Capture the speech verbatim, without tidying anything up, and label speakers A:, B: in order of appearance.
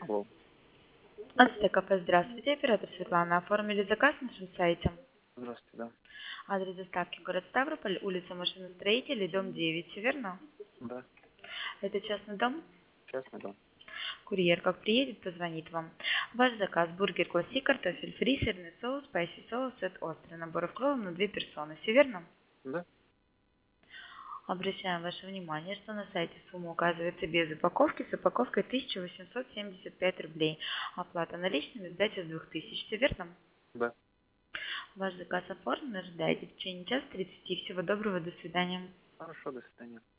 A: Алло.
B: Ацтек кафе, здравствуйте, оператор Светлана. Оформили заказ на нашем сайте.
A: Здравствуйте, да.
B: Адрес доставки город Ставрополь, улица Машиностроителей, дом девять, все верно?
A: Да,
B: Это частный дом?
A: частный дом.
B: Курьер как приедет, позвонит вам. Ваш заказ: бургер классик, картофель фри, сырный соус, спайси соус, сет острый, набор кровом на две персоны, все верно?
A: Да,
B: Обращаем ваше внимание, что на сайте сумма указывается без упаковки, с упаковкой тысяча восемьсот семьдесят пять рублей. Оплата наличными, сдача с двух тысяч, все верно?
A: да.
B: Ваш заказ оформлен, ожидайте в течение часа тридцати. Всего доброго, до свидания.
A: Хорошо, до свидания.